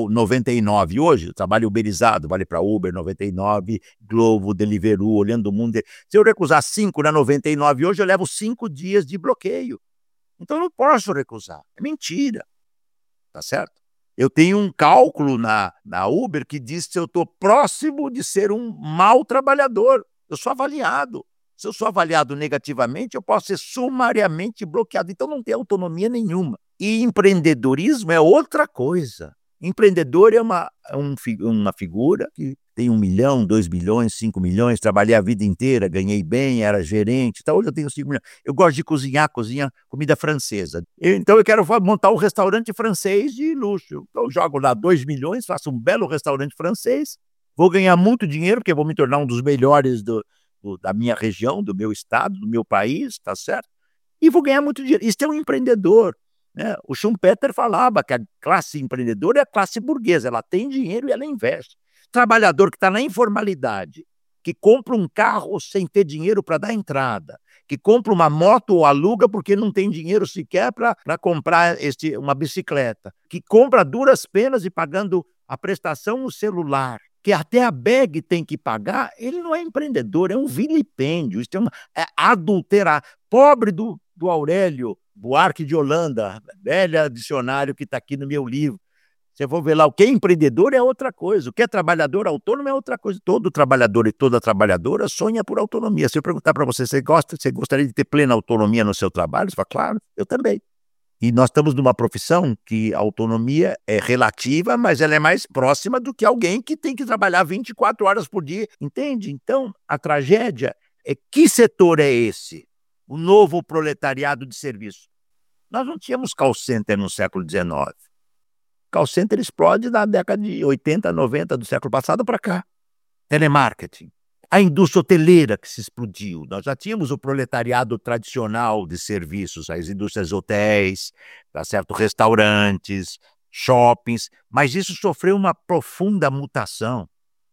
99 hoje, eu trabalho uberizado, vale para Uber, 99, Glovo, Deliveroo, Olhando o Mundo. Se eu recusar 5 na 99 hoje, eu levo 5 dias de bloqueio. Então eu não posso recusar. É mentira. Tá certo? Eu tenho um cálculo na Uber que diz que eu estou próximo de ser um mau trabalhador. Eu sou avaliado. Se eu sou avaliado negativamente, eu posso ser sumariamente bloqueado. Então não tem autonomia nenhuma. E empreendedorismo é outra coisa. Empreendedor é uma figura que tem 1 milhão, 2 milhões, 5 milhões, trabalhei a vida inteira, ganhei bem, era gerente, hoje eu tenho 5 milhões. Eu gosto de cozinhar comida francesa. Então eu quero montar um restaurante francês de luxo. Então eu jogo lá 2 milhões, faço um belo restaurante francês, vou ganhar muito dinheiro, porque vou me tornar um dos melhores da minha região, do meu estado, do meu país, tá certo? E vou ganhar muito dinheiro. Isso é um empreendedor. Né? O Schumpeter falava que a classe empreendedora é a classe burguesa, ela tem dinheiro e ela investe. Trabalhador que está na informalidade, que compra um carro sem ter dinheiro para dar entrada, que compra uma moto ou aluga porque não tem dinheiro sequer para comprar uma bicicleta, que compra a duras penas e pagando a prestação no celular, que até a bag tem que pagar, ele não é empreendedor, é um vilipêndio, isso é adulterar. Pobre do Aurélio Buarque de Holanda, velho dicionário que está aqui no meu livro. Você for ver lá, o que é empreendedor é outra coisa, o que é trabalhador autônomo é outra coisa. Todo trabalhador e toda trabalhadora sonha por autonomia. Se eu perguntar para você, você gostaria de ter plena autonomia no seu trabalho? Você fala, claro, eu também. E nós estamos numa profissão que a autonomia é relativa, mas ela é mais próxima do que alguém que tem que trabalhar 24 horas por dia, entende? Então, a tragédia é que setor é esse? O novo proletariado de serviço. Nós não tínhamos call center no século XIX. Call center explode na década de 80, 90 do século passado para cá. Telemarketing. A indústria hoteleira que se explodiu. Nós já tínhamos o proletariado tradicional de serviços, as indústrias hotéis, tá certo? Restaurantes, shoppings, mas isso sofreu uma profunda mutação.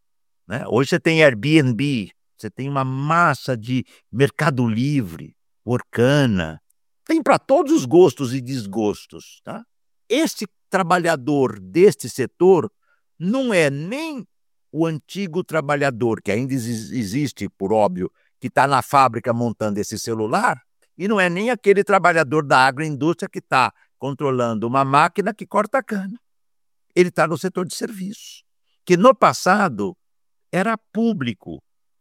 Né? Hoje você tem Airbnb, você tem uma massa de Mercado Livre, Workana, tem para todos os gostos e desgostos. Tá? Este trabalhador deste setor não é nem o antigo trabalhador, que ainda existe, por óbvio, que está na fábrica montando esse celular, e não é nem aquele trabalhador da agroindústria que está controlando uma máquina que corta a cana. Ele está no setor de serviços, que no passado era público.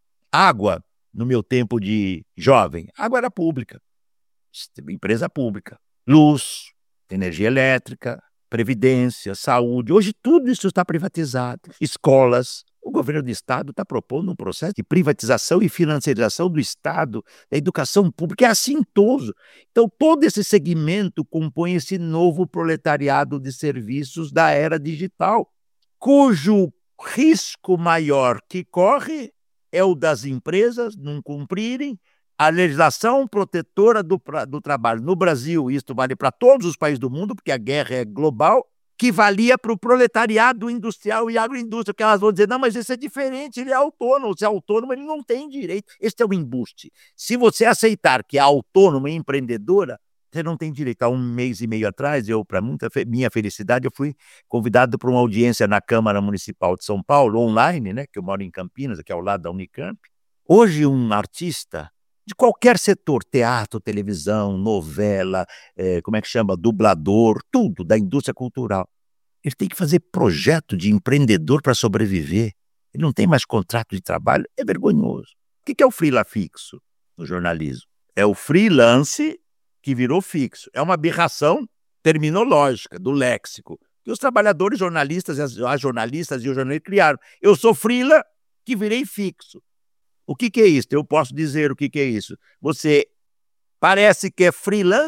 Água, no meu tempo de jovem, água era pública. Empresa pública. Luz, energia elétrica, previdência, saúde. Hoje tudo isso está privatizado. Escolas. O governo do Estado está propondo um processo de privatização e financiarização do Estado, da educação pública. É assintoso. Então, todo esse segmento compõe esse novo proletariado de serviços da era digital, cujo risco maior que corre é o das empresas não cumprirem a legislação protetora do trabalho. No Brasil, isso vale para todos os países do mundo, porque a guerra é global, que valia para o proletariado industrial e agroindústria, porque elas vão dizer, não, mas esse é diferente, ele é autônomo, se é autônomo ele não tem direito. Esse é o embuste. Se você aceitar que é autônoma e empreendedora, você não tem direito. Há 1 mês e meio atrás, para minha felicidade, eu fui convidado para uma audiência na Câmara Municipal de São Paulo, online, né, que eu moro em Campinas, aqui ao lado da Unicamp. Hoje, um artista de qualquer setor, teatro, televisão, novela, dublador, tudo da indústria cultural. Ele tem que fazer projeto de empreendedor para sobreviver. Ele não tem mais contrato de trabalho, é vergonhoso. O que é o freela fixo no jornalismo? É o freelance que virou fixo. É uma aberração terminológica do léxico que os trabalhadores jornalistas, as jornalistas e os jornalistas criaram. Eu sou freela que virei fixo. O que é isso? Eu posso dizer o que é isso. Você parece que é freelance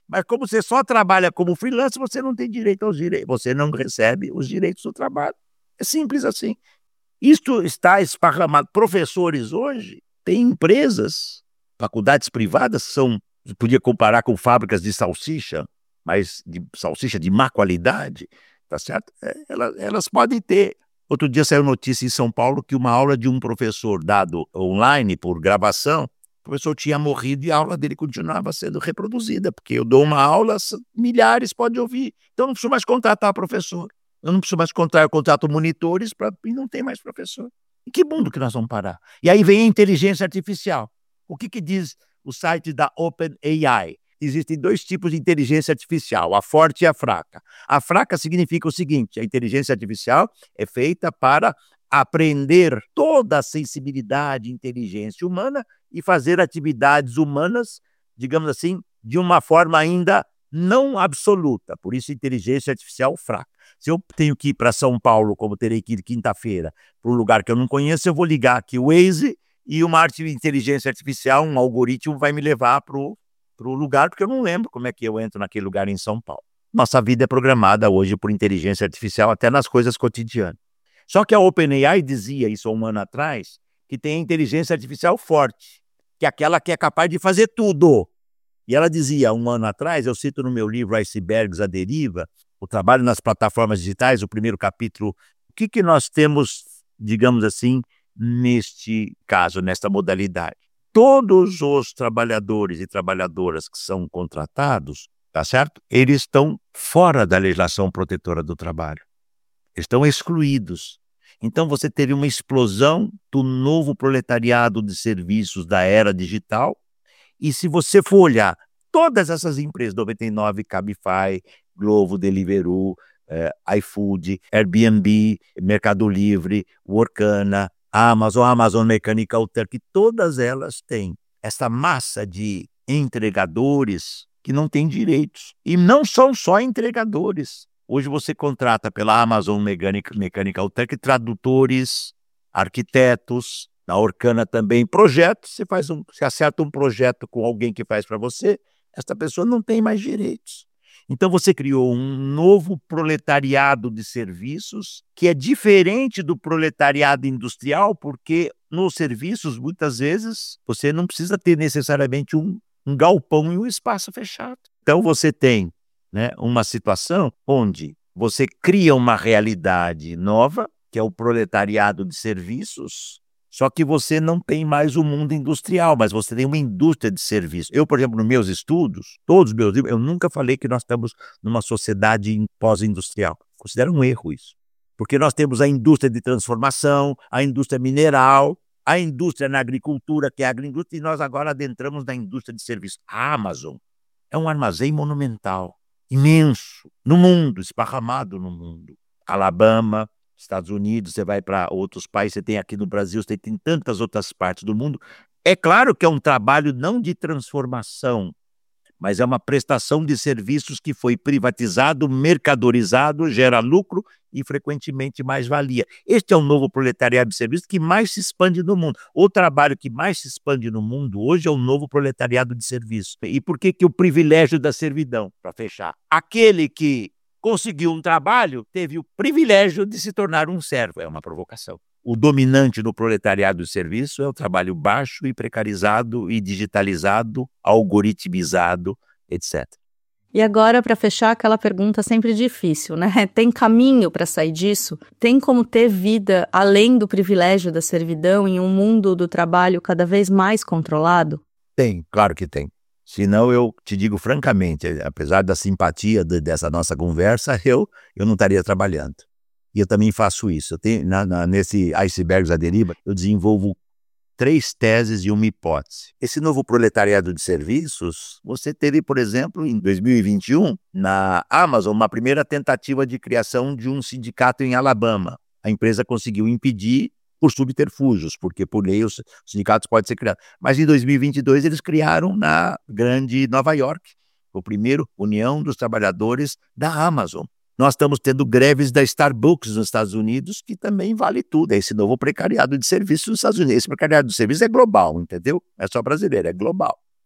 Mas como você só trabalha como freelancer, você não tem direito aos direitos, você não recebe os direitos do trabalho. É simples assim. Isto está esparramado. Professores hoje têm empresas, faculdades privadas, podia comparar com fábricas de salsicha, mas de salsicha de má qualidade, tá certo? Elas podem ter. Outro dia saiu notícia em São Paulo que uma aula de um professor dado online por gravação, o professor tinha morrido e a aula dele continuava sendo reproduzida, porque eu dou uma aula, milhares podem ouvir. Então não preciso mais contratar professor. Eu não preciso mais eu contrato monitores e não tem mais professor. Em que mundo que nós vamos parar? E aí vem a inteligência artificial. O que diz o site da OpenAI? Existem 2 tipos de inteligência artificial, a forte e a fraca. A fraca significa o seguinte: a inteligência artificial é feita para aprender toda a sensibilidade e inteligência humana e fazer atividades humanas, digamos assim, de uma forma ainda não absoluta. Por isso, inteligência artificial fraca. Se eu tenho que ir para São Paulo, como terei que ir quinta-feira, para um lugar que eu não conheço, eu vou ligar aqui o Waze e uma inteligência artificial, um algoritmo, vai me levar para o lugar, porque eu não lembro como é que eu entro naquele lugar em São Paulo. Nossa vida é programada hoje por inteligência artificial, até nas coisas cotidianas. Só que a OpenAI dizia isso há um ano atrás, que tem a inteligência artificial forte, que é aquela que é capaz de fazer tudo. E ela dizia, um ano atrás, eu cito no meu livro Icebergs, a Deriva, o trabalho nas plataformas digitais, o primeiro capítulo, o que nós temos, digamos assim, neste caso, nesta modalidade? Todos os trabalhadores e trabalhadoras que são contratados, tá certo? Eles estão fora da legislação protetora do trabalho. Eles estão excluídos. Então você teve uma explosão do novo proletariado de serviços da era digital. E se você for olhar todas essas empresas, 99, Cabify, Glovo, Deliveroo, iFood, Airbnb, Mercado Livre, Workana, Amazon Mechanical Turk, todas elas têm essa massa de entregadores que não têm direitos. E não são só entregadores. Hoje você contrata pela Amazon Mechanical Turk tradutores, arquitetos, na Workana também, projetos. Você acerta um projeto com alguém que faz para você, essa pessoa não tem mais direitos. Então você criou um novo proletariado de serviços que é diferente do proletariado industrial, porque nos serviços, muitas vezes, você não precisa ter necessariamente um galpão e um espaço fechado. Então você tem, né, uma situação onde você cria uma realidade nova, que é o proletariado de serviços, só que você não tem mais o mundo industrial, mas você tem uma indústria de serviços. Eu, por exemplo, nos meus estudos, todos os meus livros, eu nunca falei que nós estamos numa sociedade pós-industrial. Considero um erro isso. Porque nós temos a indústria de transformação, a indústria mineral, a indústria na agricultura, que é a agroindústria, e nós agora adentramos na indústria de serviços. A Amazon é um armazém monumental, imenso, no mundo, esparramado no mundo. Alabama, Estados Unidos, você vai para outros países, você tem aqui no Brasil, você tem tantas outras partes do mundo. É claro que é um trabalho não de transformação, mas é uma prestação de serviços que foi privatizado, mercadorizado, gera lucro e frequentemente mais-valia. Este é o novo proletariado de serviços que mais se expande no mundo. O trabalho que mais se expande no mundo hoje é o novo proletariado de serviços. E por que o privilégio da servidão? Para fechar, aquele que conseguiu um trabalho, teve o privilégio de se tornar um servo. É uma provocação. O dominante no proletariado de serviço é o trabalho baixo e precarizado e digitalizado, algoritmizado, etc. E agora, para fechar, aquela pergunta sempre difícil, né? Tem caminho para sair disso? Tem como ter vida além do privilégio da servidão em um mundo do trabalho cada vez mais controlado? Tem, claro que tem. Senão, eu te digo francamente, apesar da simpatia dessa nossa conversa, eu não estaria trabalhando. E eu também faço isso. Eu tenho, nesse Icebergs, a Deriva, eu desenvolvo 3 teses e uma hipótese. Esse novo proletariado de serviços, você teve, por exemplo, em 2021, na Amazon, uma primeira tentativa de criação de um sindicato em Alabama. A empresa conseguiu impedir por subterfúgios, porque por lei os sindicatos podem ser criados. Mas em 2022 eles criaram na grande Nova York, o primeiro União dos Trabalhadores da Amazon. Nós estamos tendo greves da Starbucks nos Estados Unidos, que também vale tudo. É esse novo precariado de serviços nos Estados Unidos. Esse precariado de serviços é global, entendeu? Não é só brasileiro, é global.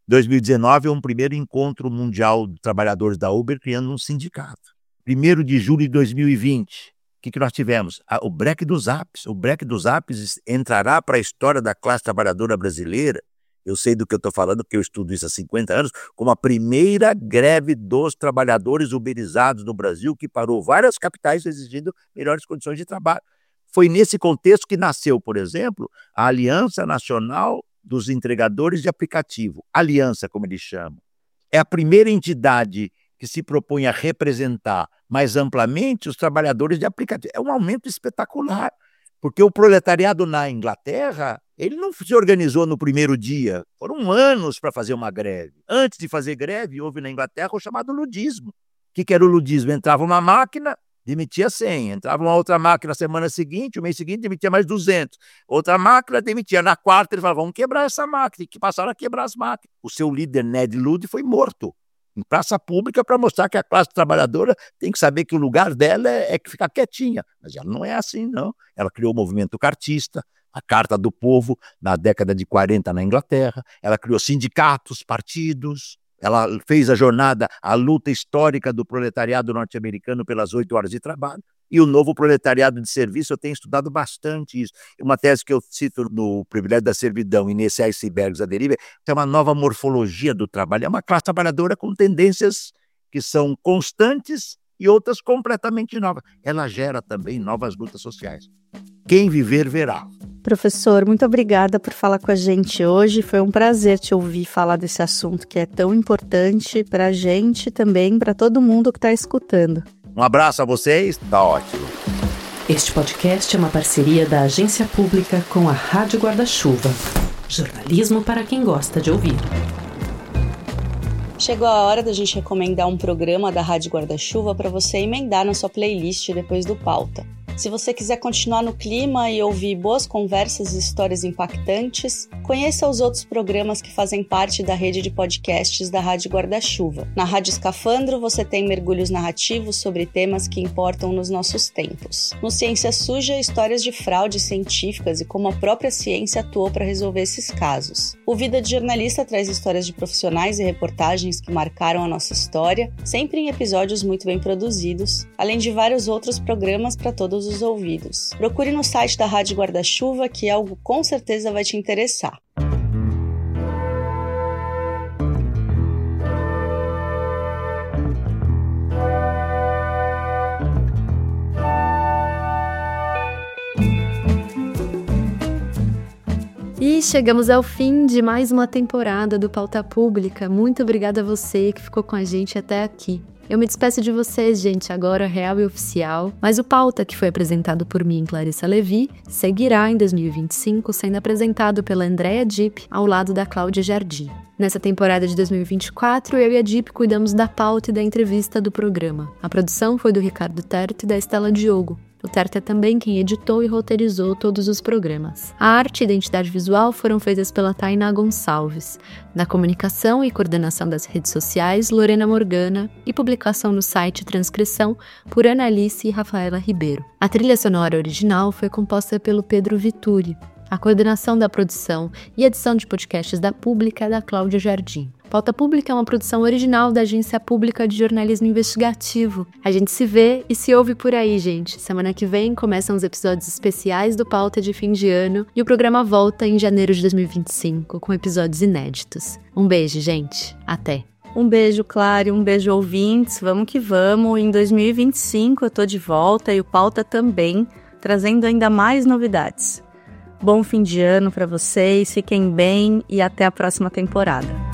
2019 é um primeiro encontro mundial de trabalhadores da Uber criando um sindicato. 1º de julho de 2020, o que nós tivemos? O break dos apps. O break dos apps entrará para a história da classe trabalhadora brasileira. Eu sei do que eu estou falando, porque eu estudo isso há 50 anos, como a primeira greve dos trabalhadores uberizados no Brasil, que parou várias capitais exigindo melhores condições de trabalho. Foi nesse contexto que nasceu, por exemplo, a Aliança Nacional dos Entregadores de Aplicativo. Aliança, como eles chamam. É a primeira entidade que se propõe a representar mais amplamente os trabalhadores de aplicativo. É um aumento espetacular, porque o proletariado na Inglaterra, ele não se organizou no primeiro dia, foram anos para fazer uma greve. Antes de fazer greve, houve na Inglaterra o chamado ludismo. O que era o ludismo? Entrava uma máquina, demitia 100, entrava uma outra máquina na semana seguinte, o mês seguinte demitia mais 200, outra máquina demitia, na quarta ele falava, vamos quebrar essa máquina, e passaram a quebrar as máquinas. O seu líder, Ned Ludd, foi morto em praça pública para mostrar que a classe trabalhadora tem que saber que o lugar dela é ficar quietinha. Mas ela não é assim, não. Ela criou o movimento cartista, a Carta do Povo, na década de 40 na Inglaterra. Ela criou sindicatos, partidos. Ela fez a jornada, a luta histórica do proletariado norte-americano pelas 8 horas de trabalho. E o novo proletariado de serviço, eu tenho estudado bastante isso. Uma tese que eu cito no Privilégio da Servidão e nesse Icebergs à Deriva, é uma nova morfologia do trabalho. É uma classe trabalhadora com tendências que são constantes e outras completamente novas. Ela gera também novas lutas sociais. Quem viver, verá. Professor, muito obrigada por falar com a gente hoje. Foi um prazer te ouvir falar desse assunto que é tão importante para a gente e também para todo mundo que está escutando. Um abraço a vocês, tá ótimo. Este podcast é uma parceria da Agência Pública com a Rádio Guarda-Chuva. Jornalismo para quem gosta de ouvir. Chegou a hora da gente recomendar um programa da Rádio Guarda-Chuva para você emendar na sua playlist depois do Pauta. Se você quiser continuar no clima e ouvir boas conversas e histórias impactantes, conheça os outros programas que fazem parte da rede de podcasts da Rádio Guarda-Chuva. Na Rádio Escafandro você tem mergulhos narrativos sobre temas que importam nos nossos tempos. No Ciência Suja, histórias de fraudes científicas e como a própria ciência atuou para resolver esses casos. O Vida de Jornalista traz histórias de profissionais e reportagens que marcaram a nossa história, sempre em episódios muito bem produzidos, além de vários outros programas para todos os ouvidos. Procure no site da Rádio Guarda-Chuva que algo com certeza vai te interessar. E chegamos ao fim de mais uma temporada do Pauta Pública. Muito obrigada a você que ficou com a gente até aqui. Eu me despeço de vocês, gente, agora real e oficial, mas o Pauta, que foi apresentado por mim, Clarissa Levi, seguirá em 2025 sendo apresentado pela Andrea Dipp ao lado da Cláudia Jardim. Nessa temporada de 2024, eu e a Dipp cuidamos da pauta e da entrevista do programa. A produção foi do Ricardo Terto e da Estela Diogo. O Terto é também quem editou e roteirizou todos os programas. A arte e identidade visual foram feitas pela Tainá Gonçalves. Na comunicação e coordenação das redes sociais, Lorena Morgana, e publicação no site Transcrição por Ana Alice e Rafaela Ribeiro. A trilha sonora original foi composta pelo Pedro Vituri. A coordenação da produção e edição de podcasts da Pública é da Cláudia Jardim. Pauta Pública é uma produção original da Agência Pública de Jornalismo Investigativo. A gente se vê e se ouve por aí, gente. Semana que vem começam os episódios especiais do Pauta de fim de ano e o programa volta em janeiro de 2025 com episódios inéditos. Um beijo, gente. Até! Um beijo, Clary, um beijo, ouvintes. Vamos que vamos. Em 2025 eu tô de volta e o Pauta também, trazendo ainda mais novidades. Bom fim de ano para vocês, fiquem bem e até a próxima temporada.